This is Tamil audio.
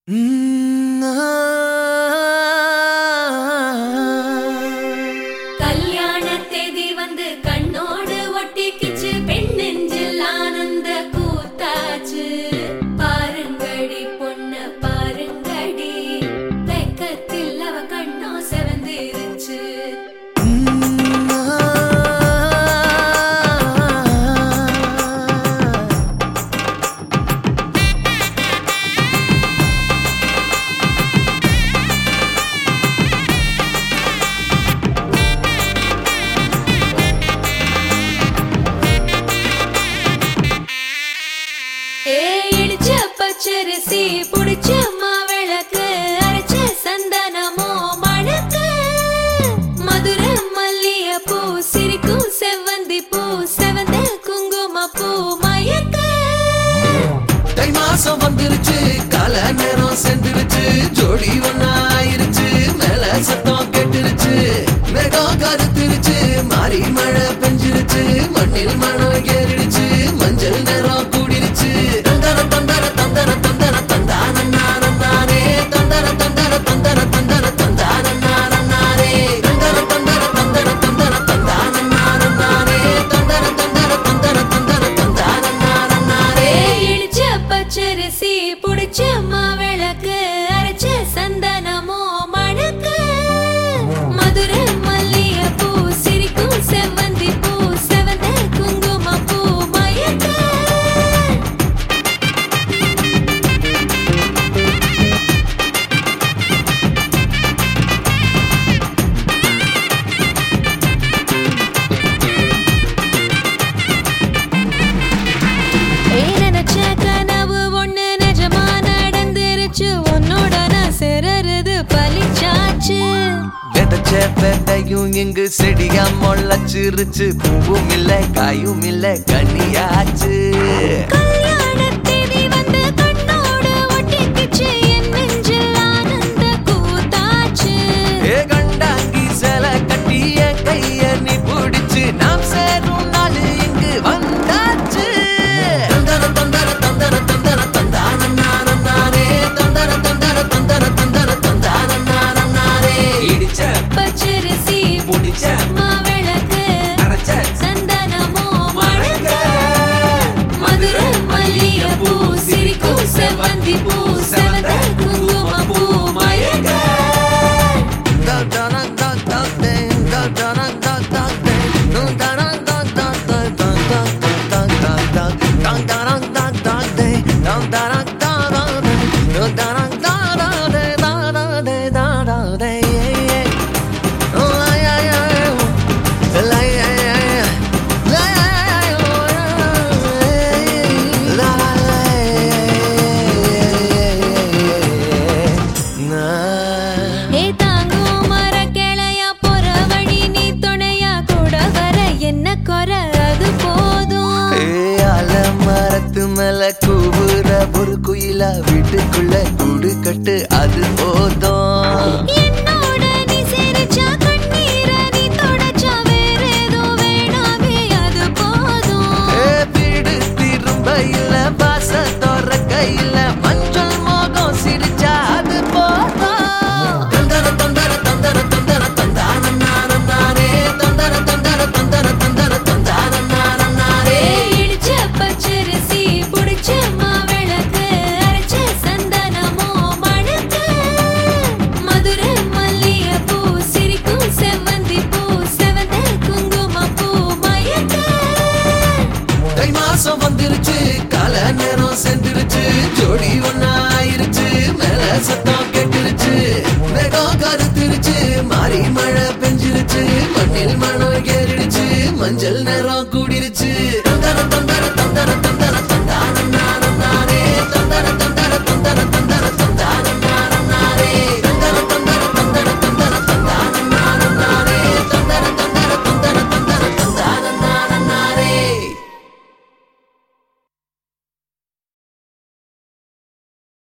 கல்யாண தேதி வந்து கண்ணோடு ஒட்டிக்கிச்சு, பெண் நெஞ்சில் ஆனந்த கூத்தாச்சு. பாருங்கடி பொண்ண பாருங்கடி, வெக்கத்தில் அவ கண்ணோ செவந்திருச்சு. இடிச்ச பச்சரிசி புடிச்ச மாவிளக்கு, அரைச்ச சந்தனமோ மணக்கு. மதுரை மல்லிய பூ சிரிக்கும் செவ்வந்தி பூ, செவந்த குங்கும பூ மயக்க. தை மாசம் வந்துருச்சு, கால நேரம் சென்றுருச்சு, ஜோடி ஒன்னா ஆயிருச்சு, மேல சத்தம் கேட்டுருச்சு. மேகம் கருத்துருச்சு, மாறி மழை பெஞ்சிருச்சு, மண்ணில் மனம் ஏறிடுச்சு, மஞ்சள் நேரம் கூடிருச்சு. தந்தர தந்தர தந்தர தந்தர தந்தானே, தந்தர தந்தர தந்தர தந்தர தந்தானே, தந்தர தந்தர தந்தர தந்தர தந்தானே, தந்தர தந்தர தந்தர தந்தர தந்தானே. இடிச்ச பச்சரிசி புடிச்ச மாவிளக்கு, அரைச்ச சந்தனமோ மணக்கு. மதுரை மல்லிய பூ சிரிக்கும் செவ்வந்தி பூ, செவந்த குங்கும பூ மயக்க. நினைச்ச கனவு ஒண்ணு நிஜமா நடந்துருச்சு, உன்னோட நான் சேரறது பலிச்சாச்சு. விதைச்ச விதையும் இங்கு செடியா முளைச்சிருச்சு, பூவும் இல்ல காயும் இல்ல கனியாச்சு. கல்யாண தேதி வந்து கண்ணோடு ஒட்டிக்கிச்சு, என் நெஞ்சில் ஆனந்த கூத்தாச்சு. ஏ கண்டாங்கி சில கட்டி என் கைய நீ பிடிச்சு, நாம் சேரும் நாள் இங்கு வந்தாச்சு. தந்தர தந்தர தந்தர தந்தர தந்தானே, தந்தர தந்தர தந்தர தந்தர தந்தானே. இடிச்ச பச்சரிசி புடிச்ச மாவிளக்கு, அரைச்ச சந்தனமோ மணக்க. மதுரை மல்லிய பூ சிரிக்கும் செவ்வந்தி பூ, செவந்த குங்கும பூ மயக்க. ஏ தாங்கும் மரக்கிளையா, போற வழி நீ துணையா, கூட வர என்ன குறை அது போதும். மரத்து மேல கூவுற ஒரு குயிலா, வீட்டுக்குள்ள கூடு கட்டு அது போதும். என்னோட நீ சிரிச்சா, கண்ணீர நீ தொடச்சா, வேற ஏதோ வேணாமே அது போதும். வீடு திரும்ப இல்ல, பாச தோற கையில, மஞ்சள் மோகம் சிரிச்சா அது போதும். தந்தர தந்தர தந்தர தந்தர தந்தானே, தந்தர தந்தர தந்தர தந்தர தந்தானே. இடிச்ச பச்சரிசி புடிச்ச மாவிளக்கு, அரைச்ச சந்தனமோ மணக்க. மதுரை மல்லிய பூ சிரிக்கும் செவ்வந்தி பூ, செவந்த குங்கும பூ மயக்க. தை மாசம் வந்துருச்சு, கால நேரம் சென்றுருச்சு, ஜோடி ஒன்னா ஆயிருச்சு, மேல சத்தம் கேட்டுருச்சு. மேகம் கருத்துருச்சு, மாறி மழை பெஞ்சிருச்சு, மண்ணில் மனம் ஏறிடுச்சு, மஞ்சள் நேரம் கூடிருச்சு. தந்தர தந்தர தந்தர தந்தர